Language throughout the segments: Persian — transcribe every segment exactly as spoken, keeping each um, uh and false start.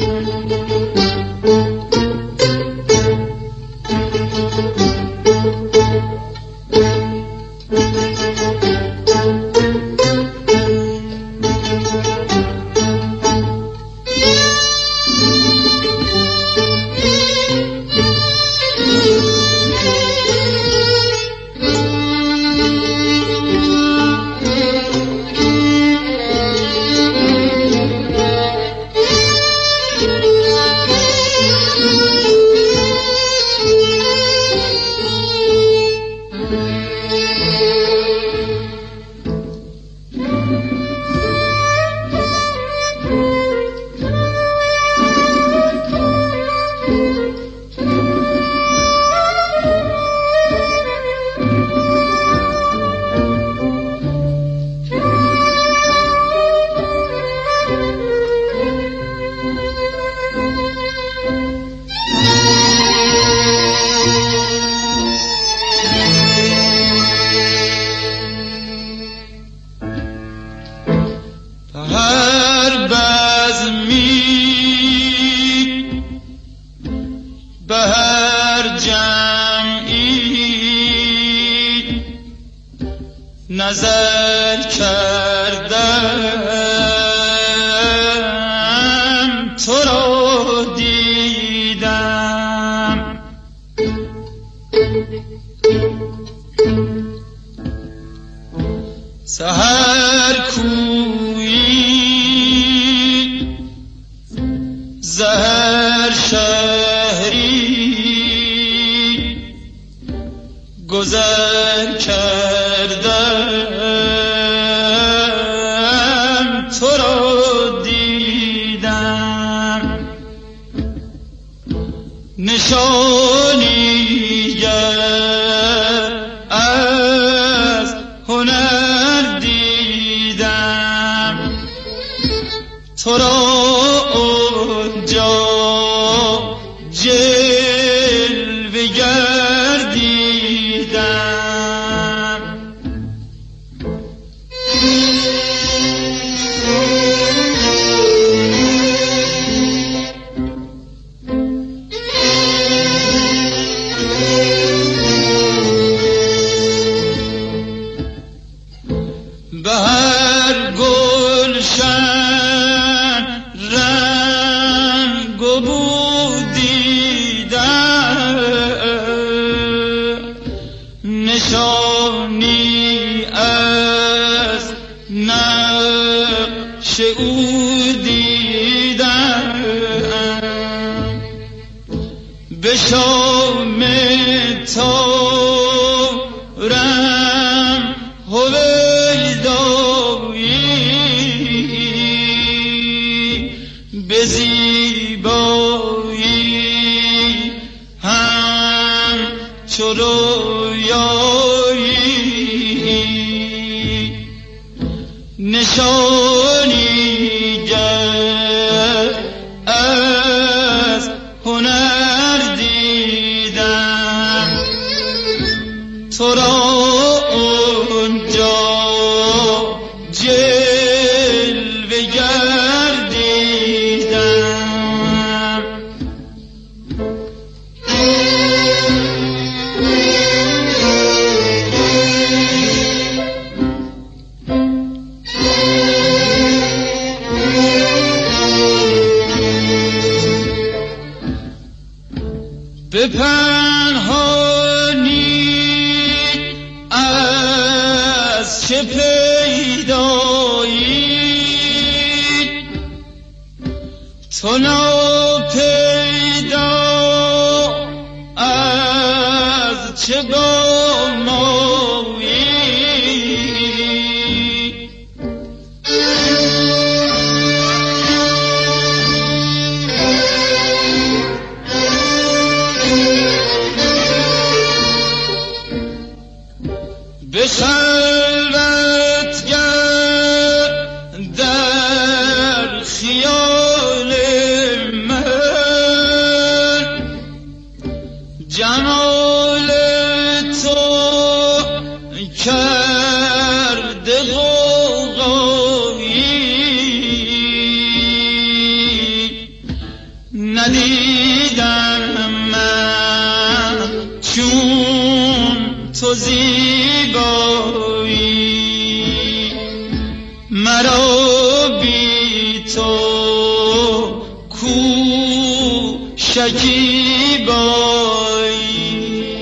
نظر کردم تو رو دیدم، سحر کویی زهر شهری گذر کردم تو رو دیدم، نشانی از هنر دیدم تو را اونجا جلوه گر دیدم، به هر گلشن رنگ و بو دیدم، نشانی از نقش او دیدم، به شام تارم هویدایی، به زیبایی هم چو رویایی، نشانی گر از هنر دیدم تو را اونجا جلوه گر دیدم، به پنهانی از چه پیدایی تو ناپیدا از چه گمایی، به خلوت گر در خیال من بی تو کو شکیبایی.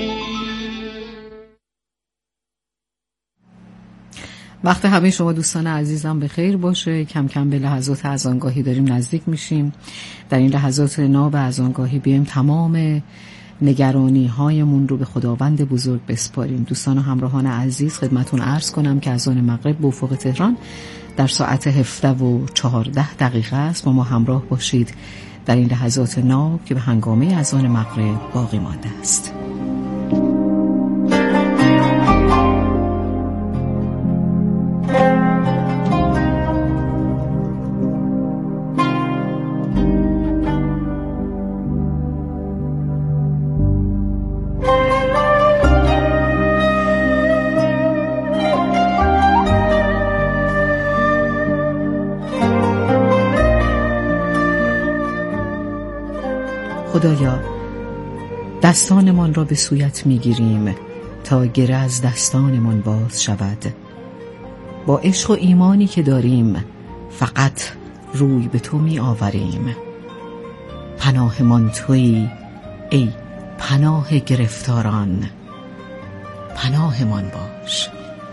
وقت همه شما دوستان عزیزم به خیر باشه. کم کم به لحظات اذانگاهی داریم نزدیک میشیم. در این لحظات ناب اذانگاهی بیایم تمام نگرانی هایمون رو به خداوند بزرگ بسپاریم. دوستان و همراهان عزیز خدمتون عرض کنم که اذان مغرب به افق تهران در ساعت هفده و چهارده دقیقه است. با ما همراه باشید در این لحظات ناب که به هنگامه اذان مغرب باقی مانده است. خدایا دستانمان را به سویت میگیریم تا گره از دستانمان باز شود. با عشق و ایمانی که داریم فقط روی به تو می آوریم. پناهمان تویی ای پناه گرفتاران، پناهمان باش.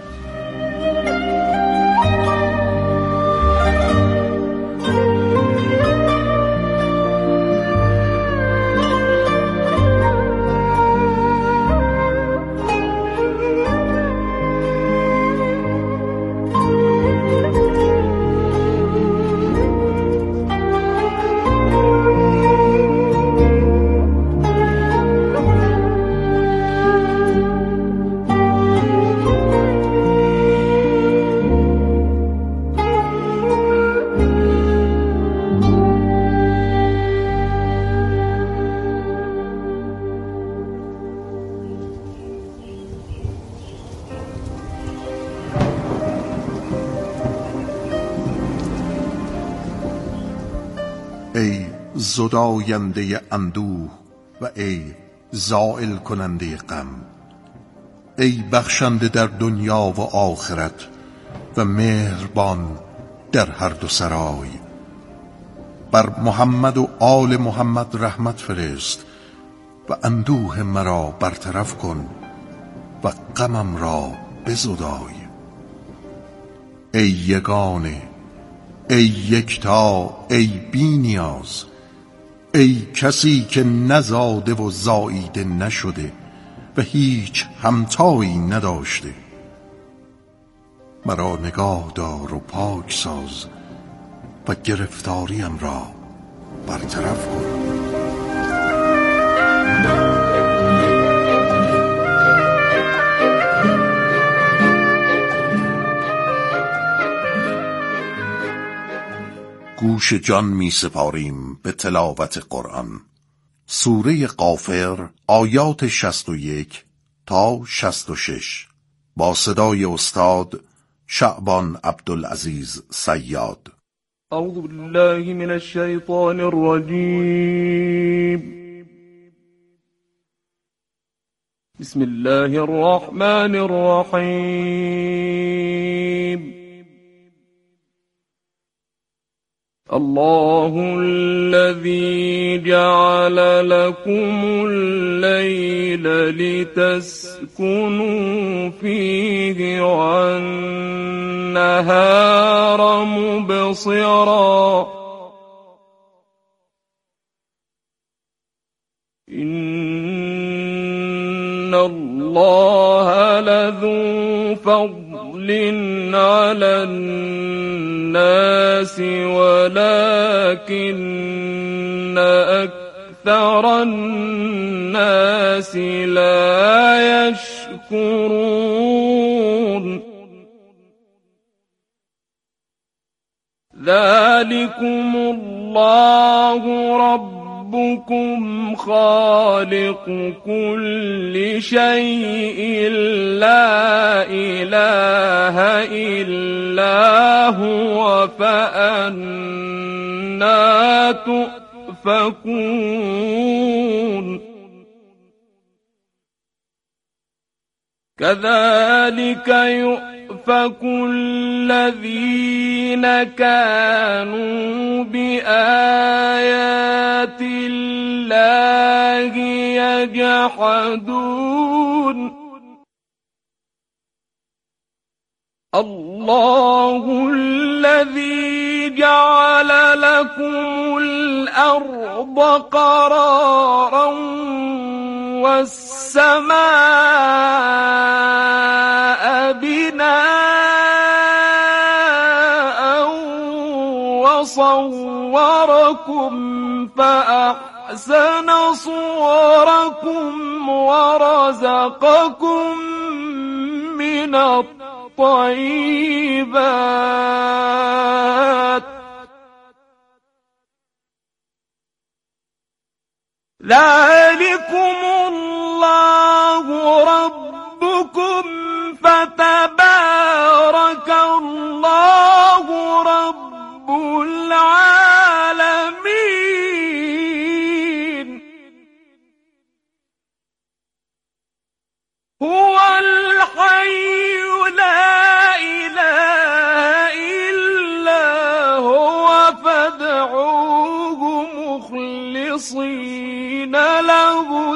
ای زداینده اندوه و ای زائل کننده غم، ای بخشنده در دنیا و آخرت و مهربان در هر دو سرای، بر محمد و آل محمد رحمت فرست و اندوه مرا برطرف کن و غمم را بزدای. ای یگانه، ای یکتا، ای بی نیاز، ای کسی که نزاده و زاییده نشده و هیچ همتایی نداشته، مرا نگاه دار و پاک ساز و گرفتاریم را برطرف کن. گوش جان می سپاریم به تلاوت قرآن. سوره غافر آیات شصت و یک تا شصت و شش با صدای استاد شعبان عبدالعزیز صیاد. اعوذ بالله من الشیطان الرجیم. بسم الله الرحمن الرحیم. الله الذي جعل لكم الليل لتسكنوا فيه والنهار مبصرا إن الله لذو فضل على الناس ولكن أكثر الناس لا يشكرون. ذلكم الله ربكم خالق كل شيء لا إله إلا هو فأنا تؤفكون. كذلك يؤفك يؤفك الذين كانوا بآيات الله يجحدون الله الذي جعل لكم الأرض قرارا والسماء بناء وصوركم فأحسن صوركم ورزقكم من الطيبات ذلكم الله ربكم فتبارك الله رب العالمين هو الحي لا إله إلا هو فادعوه مخلصين له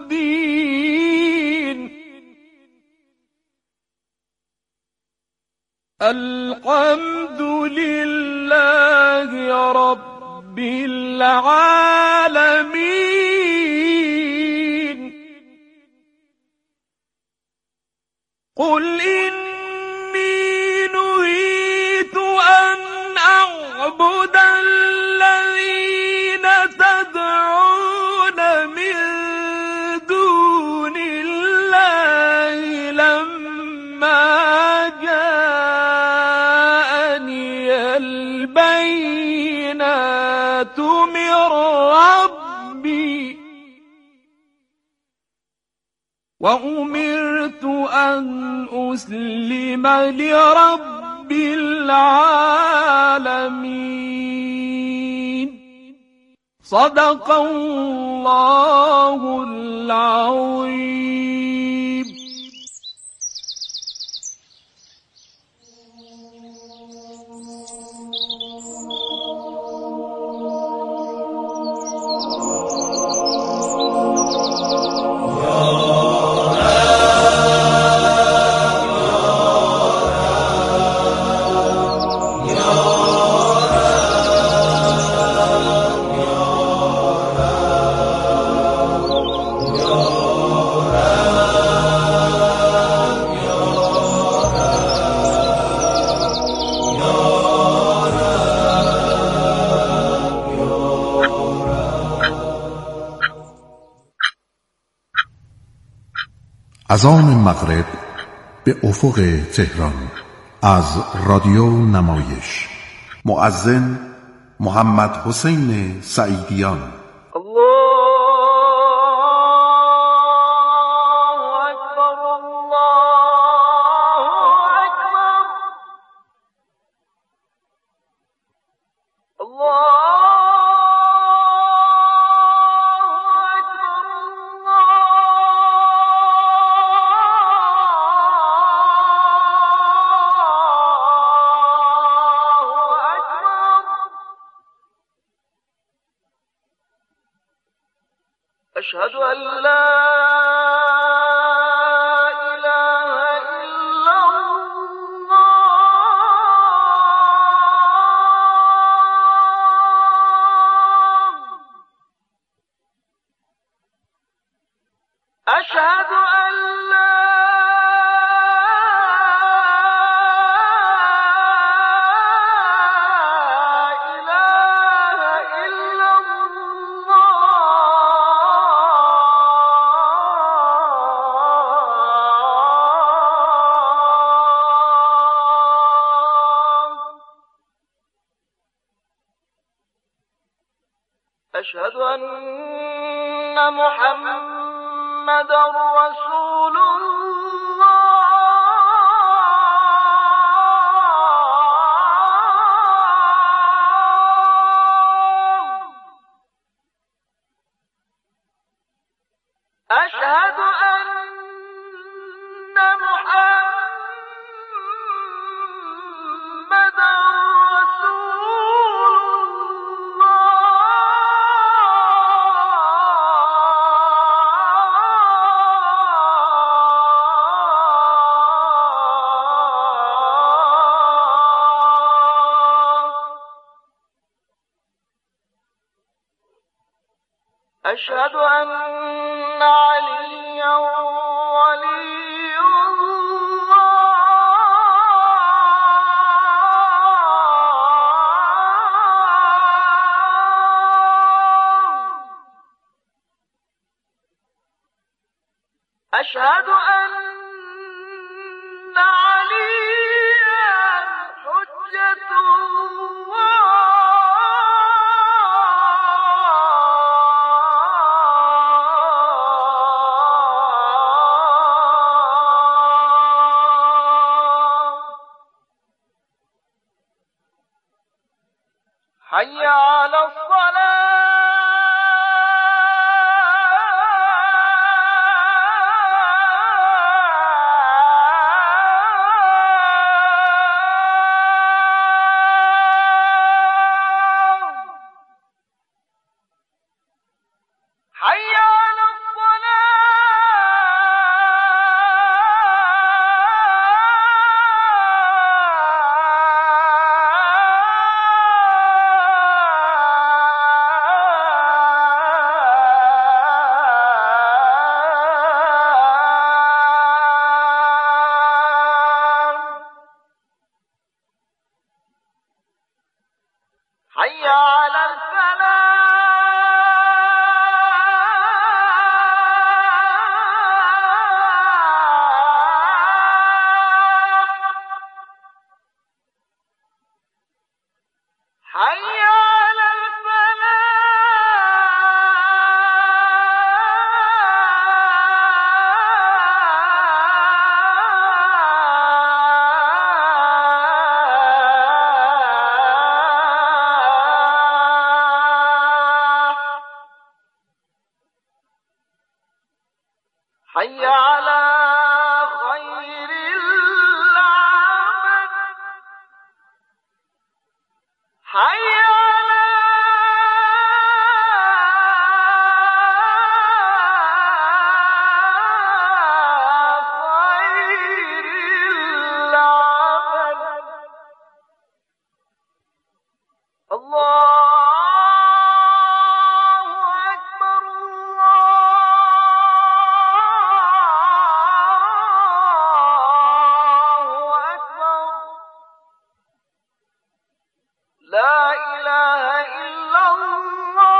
الدين الحمد لله رب العالمين قل إني نهيت أن أعبد الذين تدعون من دون الله لما جاءني البينات من ربي وأمرت أن أسلم لرب العالمين صدق الله العظيم اذان مغرب به افق تهران از رادیو نمایش. مؤذن محمد حسین سعیدیان. أشهد أن لا إله إلا الله أشهد أن لا أشهد أن محمدا رسول الله أشهد أن محمدا أشهد أن عليا ولي الله أشهد أن عليا حجة الله حي على الصلاة حي على حي على الفلاح حي على حي على خير العمل حي على خير العمل الله لا إله إلا الله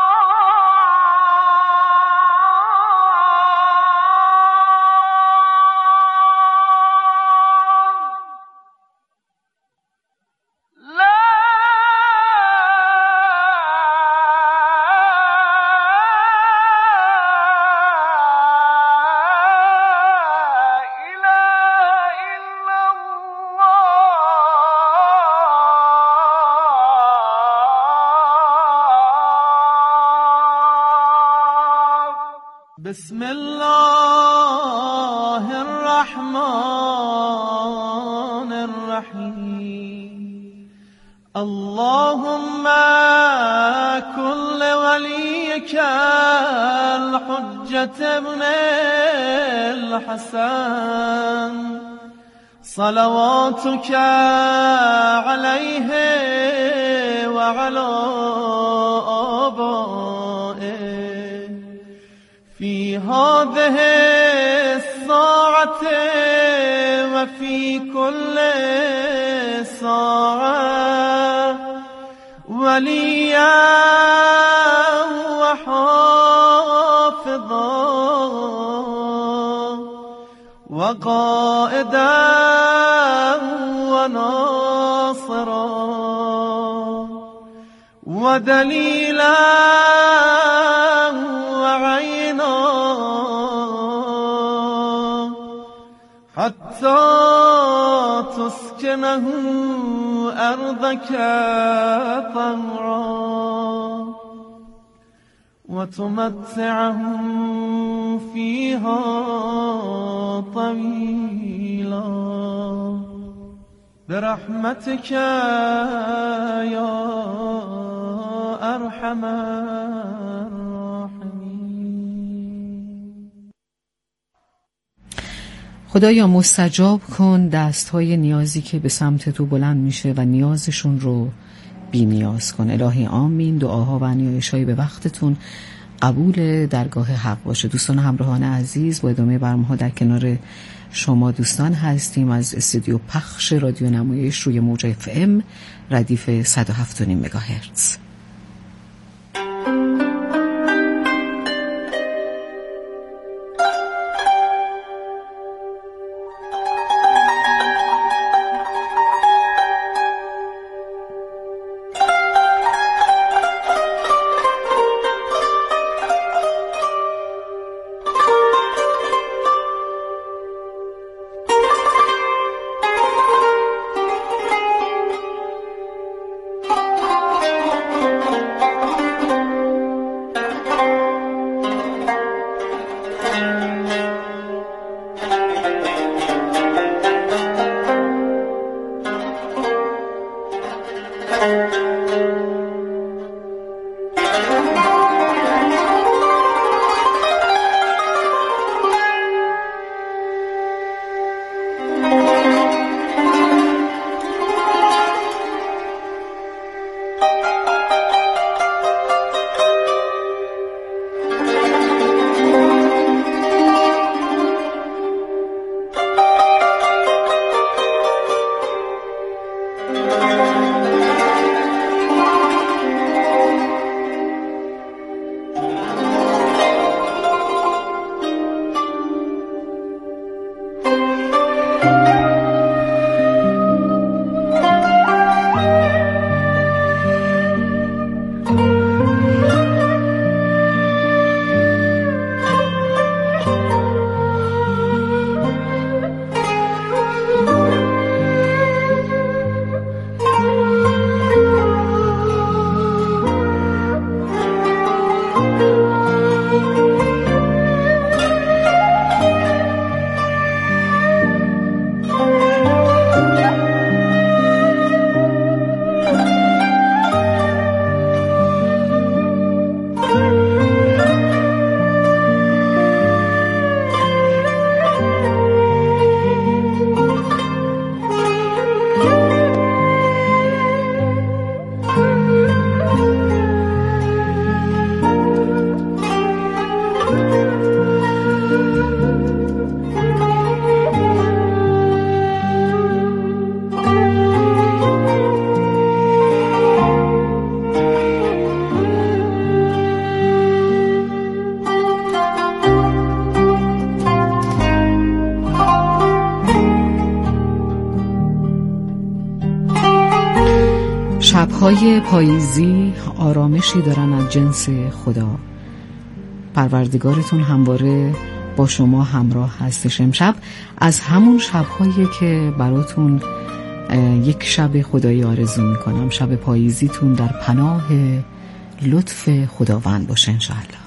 لا إله إلا بسم الله الرحمن الرحيم اللهم كن لوليك الحجة ابن الحسن صلواتك عليه وعلى آبائه في هذه الساعة وفي كل ساعة وليا وحافظا وقائدا وناصرا ودليلا وعينا حتى تسكنه أرضك طهرا وتمتعه فيها طويلا برحمتك يا أرحم الراحمين. خدایا مستجاب کن دستهای نیازی که به سمت تو بلند میشه و نیازشون رو بی نیاز کن. الهی آمین. دعاها و نیایش‌های به وقتتون قبول درگاه حق باشه. دوستان همراهان عزیز، با ادامه برنامه‌ها در کنار شما دوستان هستیم از استودیو پخش رادیو نمایش روی موج اف ام ردیف صد و هفت و نیم مگاهرتز. شب‌های پاییزی آرامشی دارن از جنس خدا. پروردگارتون همواره با شما همراه هستش. امشب از همون شب‌هایی که براتون یک شب خدایی آرزو میکنم، شب پاییزیتون در پناه لطف خداوند باشه انشاءالله.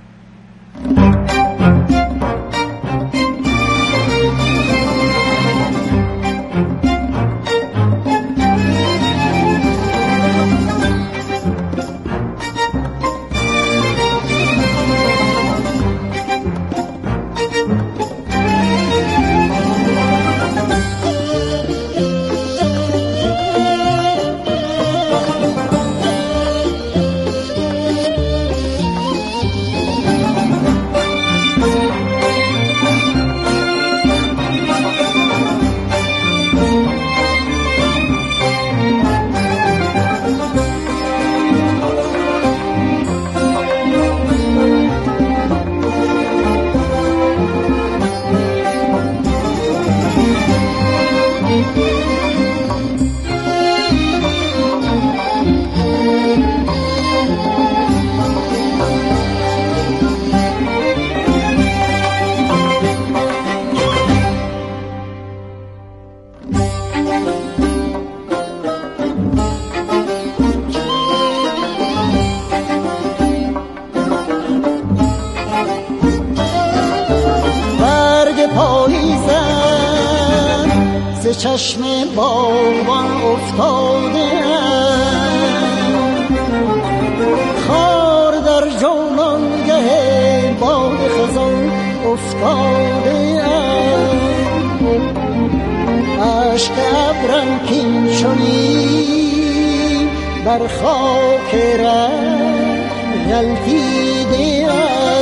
چشم باغبان افتاده خار در جولانگه باد خزان افتاده عشق ابرم کین شدی بر خاک ره غلطیده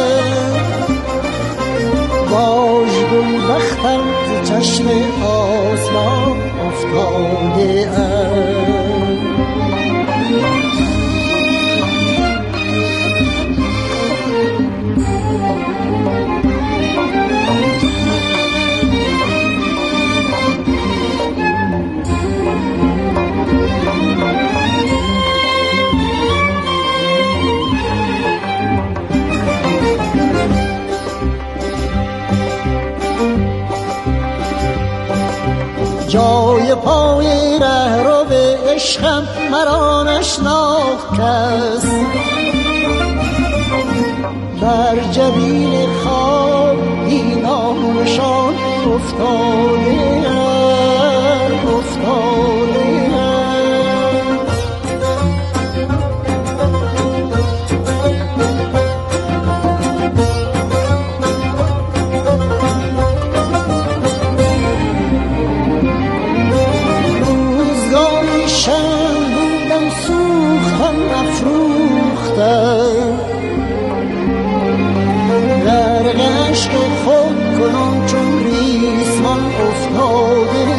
باش گل بختم ز چشم آسمان افتاده جای پای ره رو به عشقم مرا نشناخت کس بر جبین خواب اینانشان افتاده افتاده عشق خود کنم چون ریسمان افتاده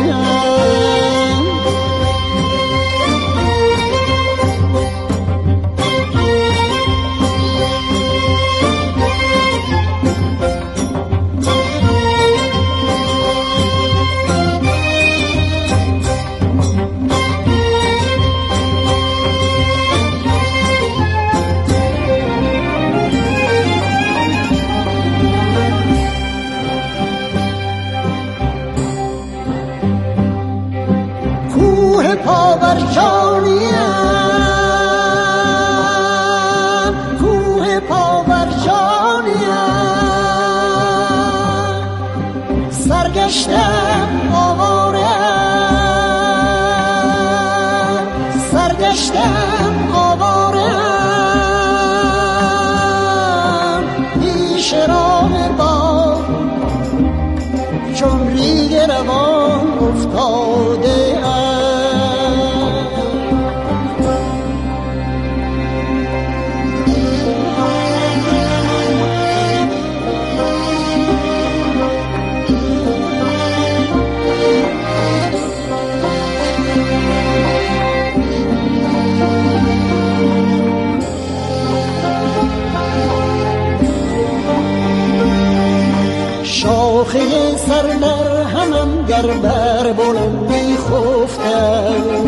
سرگشتم آواره سرگشتم آواره پیش راه با چون ریگ روان افتاده شاخه سر در همم در بر بلندی خفتم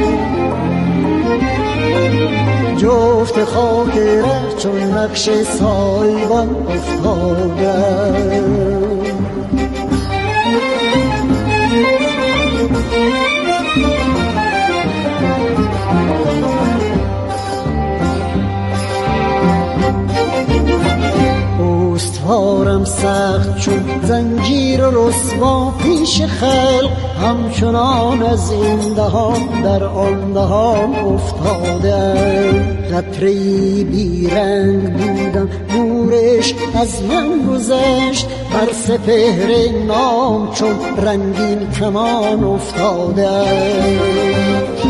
جفت خاک ره چون نقش سایبان افتادم استوارم سخت چون زنجیر و رسوا پیش خلق همچنان از این دهان در آن دهان افتادم قطره‌ای بیرنگ بودم نورش از من گذشت بر سپهر نام چون رنگین کمان افتادم